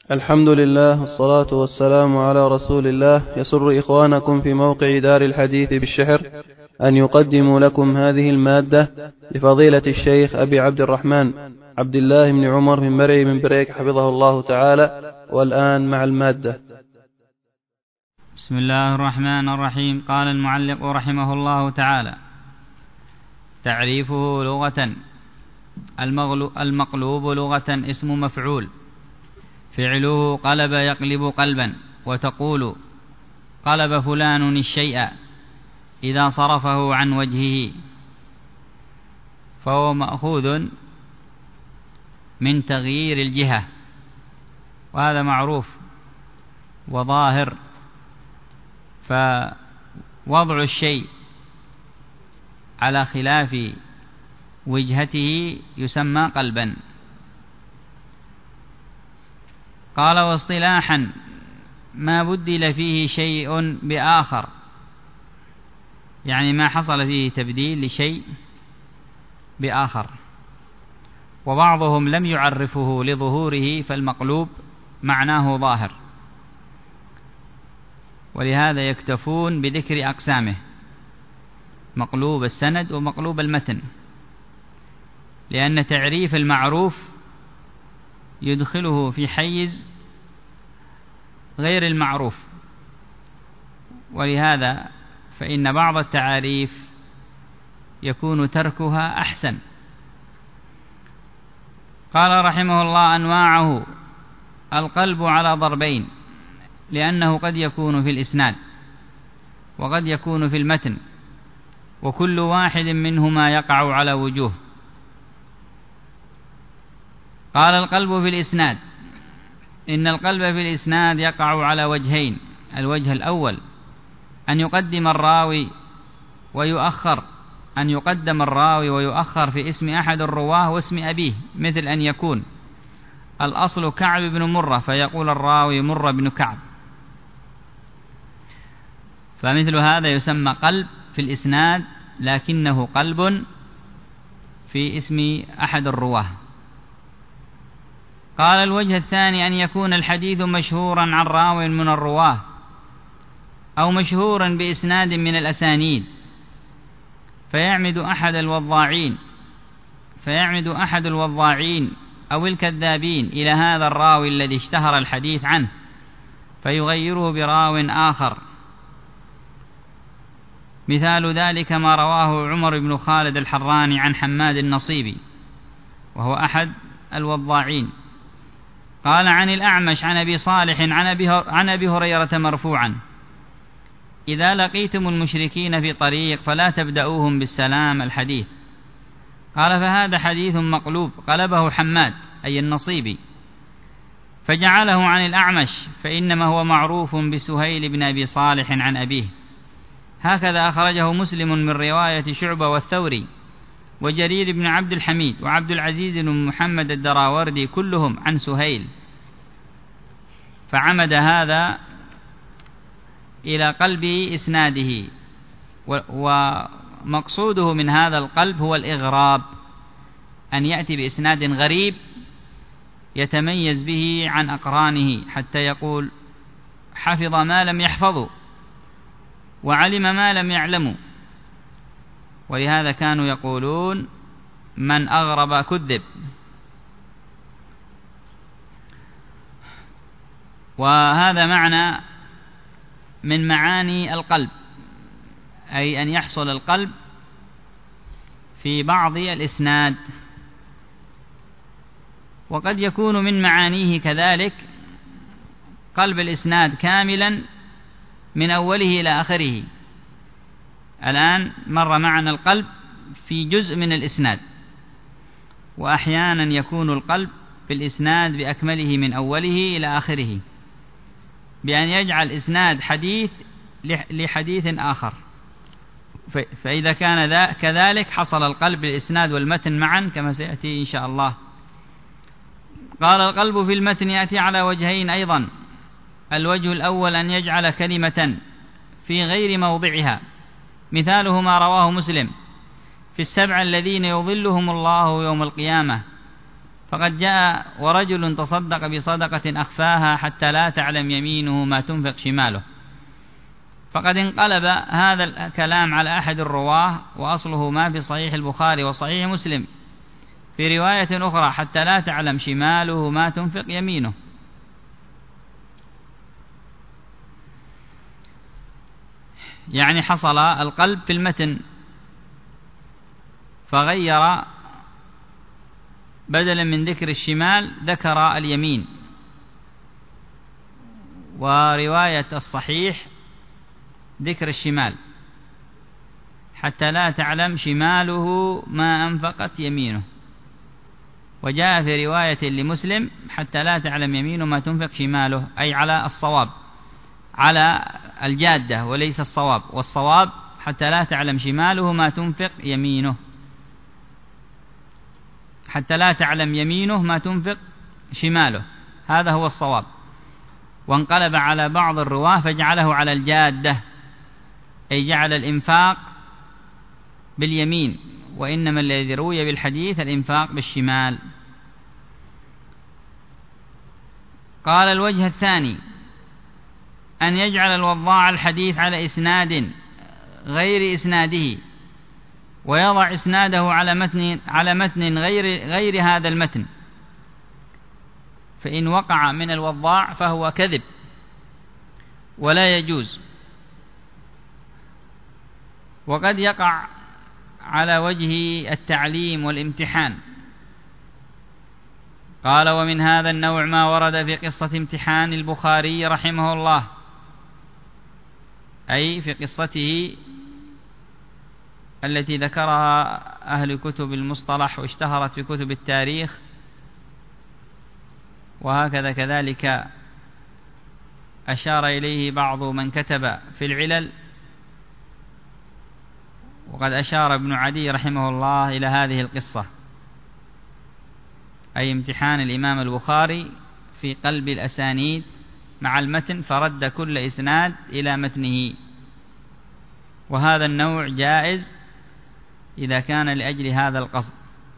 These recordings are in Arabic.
الحمد لله والصلاة والسلام على رسول الله. يسر إخوانكم في موقع دار الحديث بالشحر أن يقدموا لكم هذه المادة لفضيلة الشيخ أبي عبد الرحمن عبد الله بن عمر بن مرعي بن بريك حفظه الله تعالى. والآن مع المادة. بسم الله الرحمن الرحيم. قال المعلق رحمه الله تعالى: تعريفه لغة: المقلوب لغة اسم مفعول، فعله قلب يقلب قلبا، وتقول قلب فلان الشيء إذا صرفه عن وجهه، فهو مأخوذ من تغيير الجهة، وهذا معروف وظاهر. فوضع الشيء على خلاف وجهته يسمى قلبا. قال: واصطلاحا ما بدل فيه شيء بآخر، يعني ما حصل فيه تبديل لشيء بآخر، وبعضهم لم يعرفه لظهوره، فالمقلوب معناه ظاهر، ولهذا يكتفون بذكر أقسامه: مقلوب السند ومقلوب المتن، لأن تعريف المعروف يدخله في حيز غير المعروف، ولهذا فإن بعض التعاريف يكون تركها أحسن. قال رحمه الله: أنواعه: القلب على ضربين، لأنه قد يكون في الإسناد وقد يكون في المتن، وكل واحد منهما يقع على وجوه. قال: القلب في الإسناد: إن القلب في الإسناد يقع على وجهين. الوجه الأول أن يقدم الراوي ويؤخر في اسم أحد الرواه واسم أبيه، مثل أن يكون الأصل كعب بن مرة فيقول الراوي مرة بن كعب، فمثل هذا يسمى قلب في الإسناد، لكنه قلب في اسم أحد الرواه. قال: الوجه الثاني أن يكون الحديث مشهورا عن راو من الرواه، أو مشهورا بإسناد من الأسانيد، فيعمد أحد الوضاعين أو الكذابين إلى هذا الراوي الذي اشتهر الحديث عنه، فيغيره براو آخر. مثال ذلك ما رواه عمر بن خالد الحراني عن حماد النصيبي، وهو أحد الوضاعين. قال: عن الأعمش عن أبي صالح عن أبي هريرة مرفوعا: إذا لقيتم المشركين في طريق فلا تبدأوهم بالسلام الحديث. قال: فهذا حديث مقلوب قلبه حماد أي النصيبي فجعله عن الأعمش، فإنما هو معروف بسهيل بن أبي صالح عن أبيه. هكذا أخرجه مسلم من رواية شعبة والثوري وجرير بن عبد الحميد وعبد العزيز بن محمد الدراوردي، كلهم عن سهيل، فعمد هذا إلى قلب إسناده. ومقصوده من هذا القلب هو الإغراب، أن يأتي بإسناد غريب يتميز به عن أقرانه، حتى يقول حفظ ما لم يحفظوا وعلم ما لم يعلموا. ولهذا كانوا يقولون من أغرب كذب. وهذا معنى من معاني القلب، أي أن يحصل القلب في بعض الإسناد. وقد يكون من معانيه كذلك قلب الإسناد كاملا من أوله إلى آخره. الآن مر معنا القلب في جزء من الإسناد، وأحيانا يكون القلب في الإسناد بأكمله من أوله إلى آخره، بأن يجعل إسناد حديث لحديث آخر. فإذا كان كذلك حصل القلب للإسناد والمتن معا، كما سيأتي إن شاء الله. قال: القلب في المتن يأتي على وجهين أيضا. الوجه الأول أن يجعل كلمة في غير موضعها، مثاله ما رواه مسلم في 7 الذين يظلهم الله يوم القيامة، فقد جاء ورجل تصدق بصدقة أخفاها حتى لا تعلم يمينه ما تنفق شماله. فقد انقلب هذا الكلام على أحد الرواه، وأصله ما في صحيح البخاري وصحيح مسلم في رواية أخرى حتى لا تعلم شماله ما تنفق يمينه. يعني حصل القلب في المتن، فغير بدلا من ذكر الشمال ذكر اليمين. ورواية الصحيح ذكر الشمال حتى لا تعلم شماله ما أنفقت يمينه. وجاء في رواية لمسلم حتى لا تعلم يمينه ما تنفق شماله، أي على الصواب، على الجادة وليس الصواب، والصواب حتى لا تعلم شماله ما تنفق يمينه، حتى لا تعلم يمينه ما تنفق شماله، هذا هو الصواب. وانقلب على بعض الرواه فجعله على الجادة، أي جعل الإنفاق باليمين، وإنما الذي روي بالحديث الإنفاق بالشمال. قال الوجه الثاني أن يجعل الوضاع الحديث على إسناد غير إسناده، ويضع إسناده على متن غير هذا المتن، فإن وقع من الوضاع فهو كذب ولا يجوز. وقد يقع على وجه التعليم والامتحان. قال: ومن هذا النوع ما ورد في قصة امتحان البخاري رحمه الله، أي في قصته التي ذكرها أهل كتب المصطلح واشتهرت في كتب التاريخ، وهكذا كذلك أشار إليه بعض من كتب في العلل. وقد أشار ابن عدي رحمه الله إلى هذه القصة، أي امتحان الإمام البخاري في قلب الأسانيد مع المتن، فرد كل إسناد إلى متنه. وهذا النوع جائز إذا كان لأجل هذا القصد.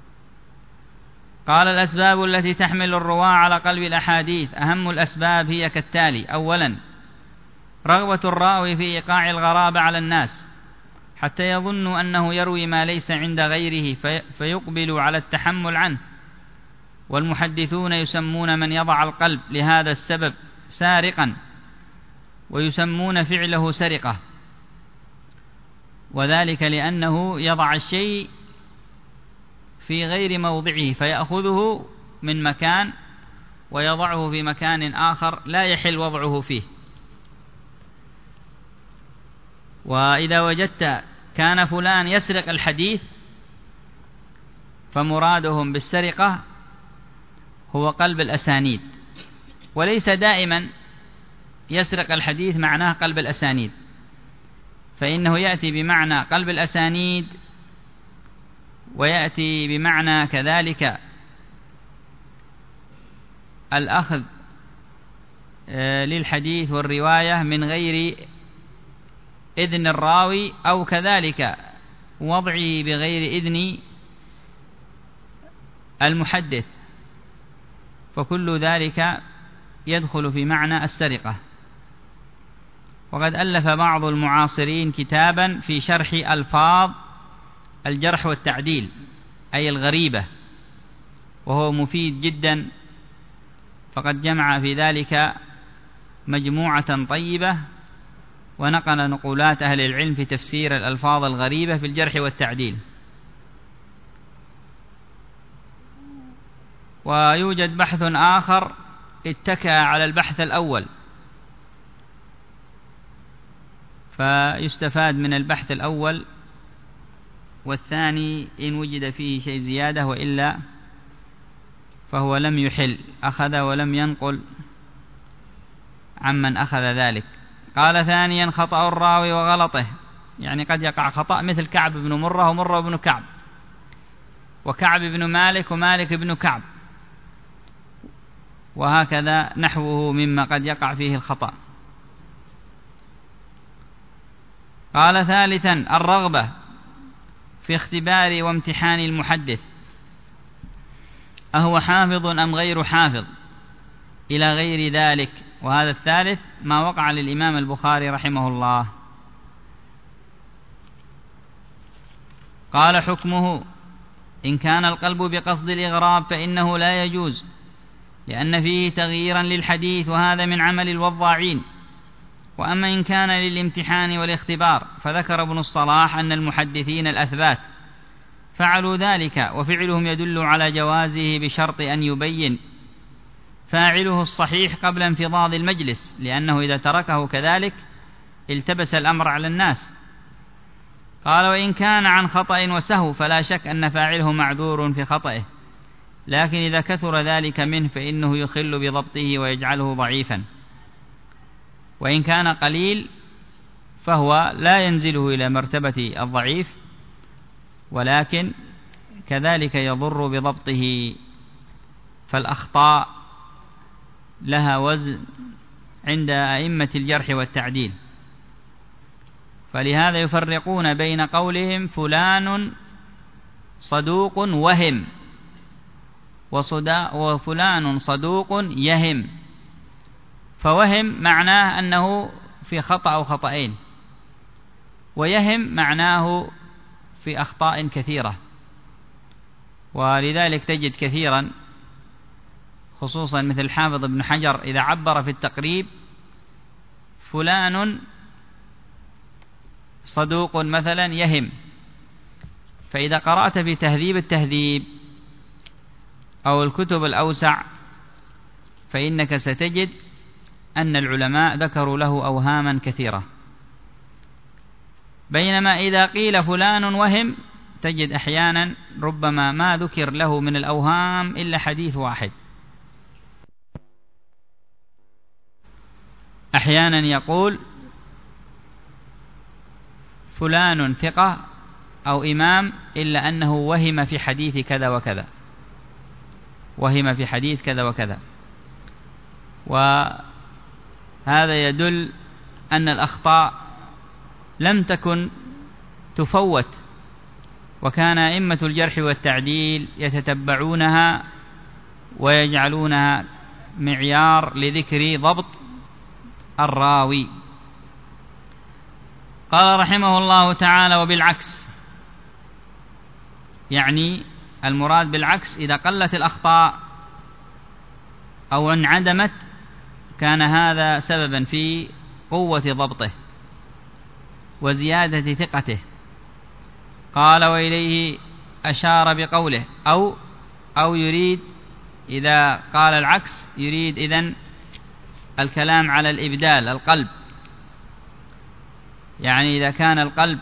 قال: الأسباب التي تحمل الرواة على قلب الأحاديث، أهم الأسباب هي كالتالي: أولا، رغبة الراوي في إيقاع الغرابة على الناس حتى يظنوا أنه يروي ما ليس عند غيره فيقبل على التحمل عنه. والمحدثون يسمون من يضع القلب لهذا السبب سارقا، ويسمون فعله سرقة، وذلك لأنه يضع الشيء في غير موضعه فيأخذه من مكان ويضعه في مكان آخر لا يحل وضعه فيه. وإذا وجدت كان فلان يسرق الحديث فمرادهم بالسرقة هو قلب الأسانيد، وليس دائما يسرق الحديث معناه قلب الأسانيد، فإنه يأتي بمعنى قلب الأسانيد، ويأتي بمعنى كذلك الأخذ للحديث والرواية من غير إذن الراوي، أو كذلك وضعه بغير إذن المحدث، فكل ذلك يدخل في معنى السرقة. وقد ألف بعض المعاصرين كتابا في شرح ألفاظ الجرح والتعديل، أي الغريبة، وهو مفيد جدا، فقد جمع في ذلك مجموعة طيبة، ونقل نقولات أهل العلم في تفسير الألفاظ الغريبة في الجرح والتعديل. ويوجد بحث آخر اتكى على البحث الأول، فيستفاد من البحث الأول والثاني إن وجد فيه شيء زيادة، وإلا فهو لم يحل، أخذ ولم ينقل عمن أخذ ذلك. قال: ثانيا، خطأ الراوي وغلطه، يعني قد يقع خطأ مثل كعب بن مرة ومرة بن كعب، وكعب بن مالك ومالك بن كعب، وهكذا نحوه مما قد يقع فيه الخطأ. قال: ثالثا، الرغبة في اختبار وامتحان المحدث، أهو حافظ أم غير حافظ إلى غير ذلك. وهذا الثالث ما وقع للإمام البخاري رحمه الله. قال: حكمه: إن كان القلب بقصد الإغراب فإنه لا يجوز، لأن فيه تغييرا للحديث، وهذا من عمل الوضاعين. وأما إن كان للامتحان والاختبار فذكر ابن الصلاح أن المحدثين الأثبات فعلوا ذلك، وفعلهم يدل على جوازه بشرط أن يبين فاعله الصحيح قبل انفضاض المجلس، لأنه إذا تركه كذلك التبس الأمر على الناس. قال: وإن كان عن خطأ وسهو فلا شك أن فاعله معذور في خطئه، لكن إذا كثر ذلك منه فإنه يخل بضبطه ويجعله ضعيفا. وإن كان قليل فهو لا ينزله إلى مرتبة الضعيف، ولكن كذلك يضر بضبطه. فالأخطاء لها وزن عند أئمة الجرح والتعديل، فلهذا يفرقون بين قولهم فلان صدوق وهم، وفلان صدوق يهم. فوهم معناه أنه في خطأ أو خطأين، ويهم معناه في أخطاء كثيرة. ولذلك تجد كثيرا خصوصا مثل الحافظ ابن حجر إذا عبر في التقريب فلان صدوق مثلا يهم، فإذا قرأت في تهذيب التهذيب أو الكتب الأوسع فإنك ستجد أن العلماء ذكروا له أوهاما كثيرة. بينما إذا قيل فلان وهم تجد أحيانا ربما ما ذكر له من الأوهام إلا حديث واحد. أحيانا يقول فلان ثقة أو إمام إلا أنه وهم في حديث كذا وكذا، وهم في حديث كذا وكذا. وهذا يدل أن الأخطاء لم تكن تفوت، وكان أئمة الجرح والتعديل يتتبعونها ويجعلونها معيار لذكر ضبط الراوي. قال رحمه الله تعالى: وبالعكس، يعني المراد بالعكس إذا قلت الأخطاء أو انعدمت كان هذا سببا في قوة ضبطه وزيادة ثقته. قال: وإليه أشار بقوله أو يريد، إذا قال العكس يريد إذن الكلام على الإبدال، القلب، يعني إذا كان القلب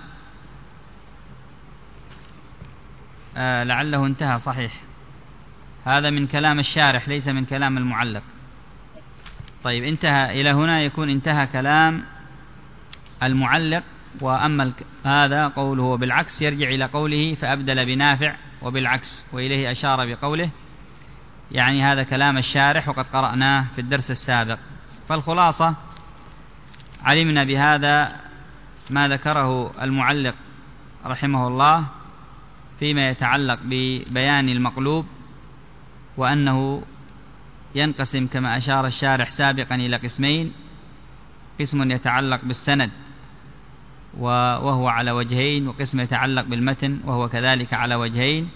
لعله انتهى، صحيح، هذا من كلام الشارح ليس من كلام المعلق. طيب، انتهى إلى هنا يكون انتهى كلام المعلق. وأما هذا قوله بالعكس يرجع إلى قوله فأبدل بنافع وبالعكس، وإليه أشار بقوله، يعني هذا كلام الشارح وقد قرأناه في الدرس السابق. فالخلاصة علمنا بهذا ما ذكره المعلق رحمه الله فيما يتعلق ببيان المقلوب، وأنه ينقسم كما أشار الشارح سابقا إلى قسمين: قسم يتعلق بالسند وهو على وجهين، وقسم يتعلق بالمتن وهو كذلك على وجهين،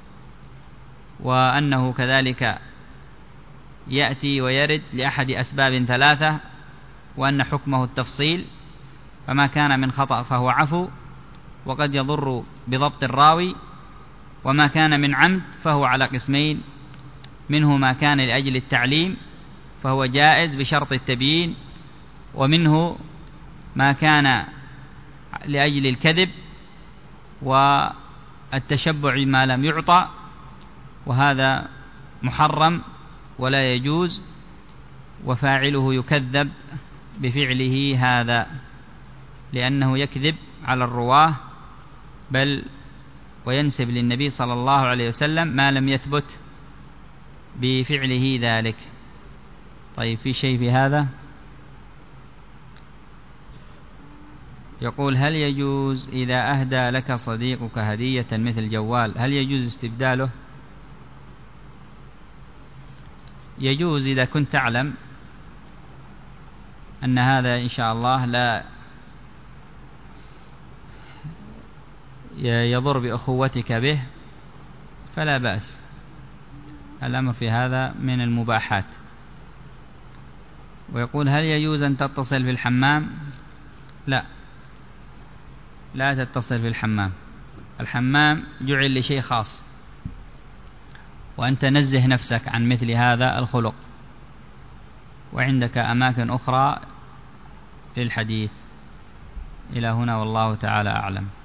وأنه كذلك يأتي ويرد لأحد أسباب ثلاثة، وأن حكمه التفصيل، فما كان من خطأ فهو عفو وقد يضر بضبط الراوي، وما كان من عمد فهو على قسمين: منه ما كان لأجل التعليم فهو جائز بشرط التبيين، ومنه ما كان لأجل الكذب والتشبع ما لم يعطى، وهذا محرم ولا يجوز، وفاعله يكذب بفعله هذا، لأنه يكذب على الرواه بل وينسب للنبي صلى الله عليه وسلم ما لم يثبت بفعله ذلك. طيب، في شيء في هذا؟ يقول: هل يجوز إذا أهدى لك صديقك هدية مثل جوال هل يجوز استبداله؟ يجوز إذا كنت تعلم أن هذا إن شاء الله لا يضر بأخوتك به فلا بأس، الأمر في هذا من المباحات. ويقول هل يجوز أن تتصل في الحمام؟ لا تتصل في الحمام. الحمام جعل لشيء خاص، وأنت نزه نفسك عن مثل هذا الخلق، وعندك أماكن أخرى للحديث. إلى هنا والله تعالى أعلم.